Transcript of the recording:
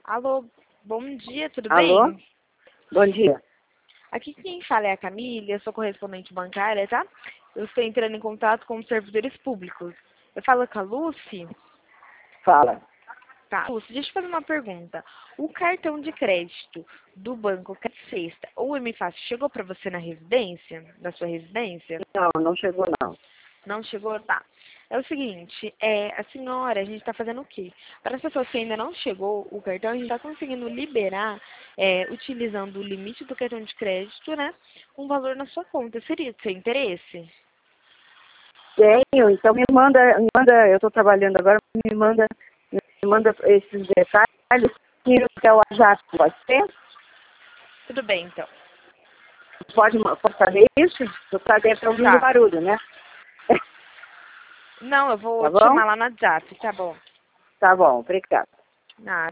Alô, bom dia, tudo Alô? bem? Bom dia. Aqui quem fala é a Camila, eu sou correspondente bancária, tá? Eu estou entrando em contato com os servidores públicos. Eu falo com a Lucy? Fala. Tá, Lucy, deixa eu fazer uma pergunta. O cartão de crédito do banco Credit Sexta ou MFACE chegou para você na residência, na sua residência? Não, não chegou não. Não chegou? Tá. É o seguinte, a senhora, a gente está fazendo o quê? Para as pessoas que ainda não chegou o cartão, a gente está conseguindo liberar, utilizando o limite do cartão de crédito, né? Um valor na sua conta. Seria do seu interesse? Tenho, então me manda, eu estou trabalhando agora, me manda esses detalhes que é o WhatsApp, pode ser? Tudo bem, então. Pode fazer isso? Você deve estar ouvindo Tá. barulho, né? Não, eu vou Tá te bom? chamar lá no WhatsApp, tá bom? Tá bom, obrigado. Nada.